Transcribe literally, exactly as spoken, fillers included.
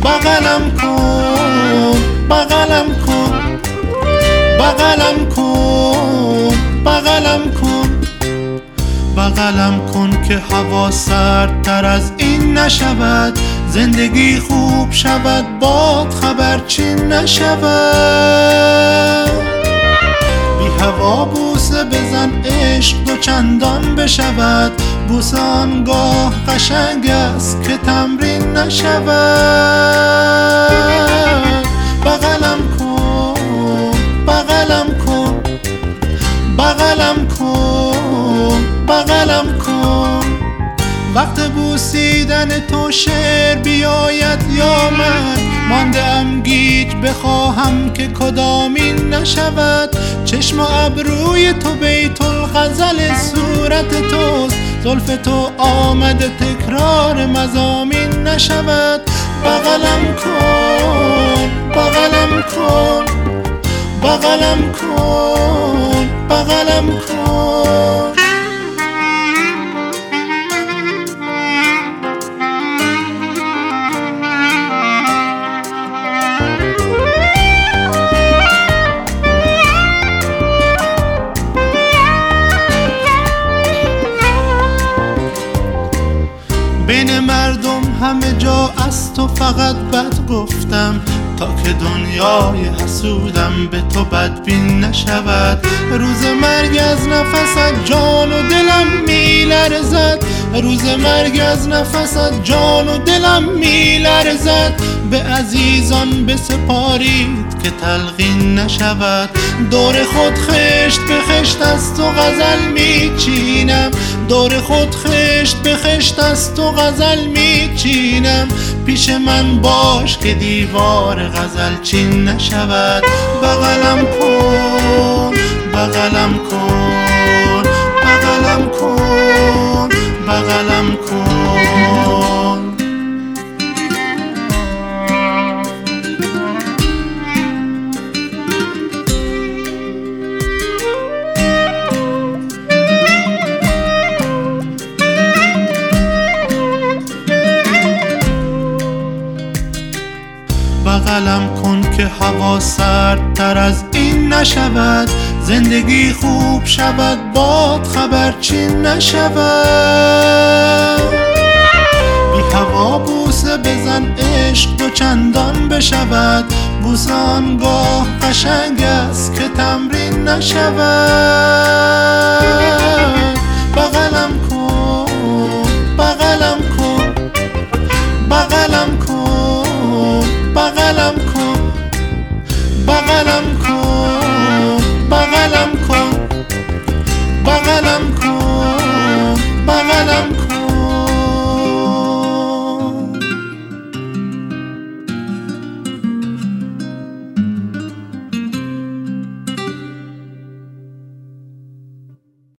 بغلم کن بغلم کن بغلم کن بغلم کن بغلم کن که هوا سردتر از این نشود، زندگی خوب شود باد خبرچین نشود. بی هوا بوسه بزن عشق دو چندان بشود، بوسه آنگاه قشنگ است که تمرین نشود. بغلم کن بغلم کن بغلم کن بغلم کن وقت بوسیدن تو شعر بیاید یا من مانده ام گیج بخواهم که کدامین نشود. چشم و ابروی تو بیت الغزل صورت توست، زلف تو آمده تکرار مضامین نشود. بغلم کن بغلم کن بغلم کن بغلم کن بین مردم همه جا از تو فقط بد گفتم، تا که دنیای حسودم به تو بدبین نشود. روز مرگ از نفست جان و دلم میلرزد، روز مرگ از نفست جان و دلم میلرزد. به عزیزان بسپارید که تلقین نشود، دور خود خشت به خشت از تو غزل میچینم، دور خود خشت به خشت از تو غزل میچینم. پیش من باش که دیوار غزل چین نشود. بغلم کن بغلم کن بغلم کن بغلم کن بغلم کن که هوا سردتر از این نشود، زندگی خوب شود باد خبرچین نشود. بی هوا بوسه بزن عشق دو چندان بشود، بوسه آنگاه قشنگ است که تمرین نشود.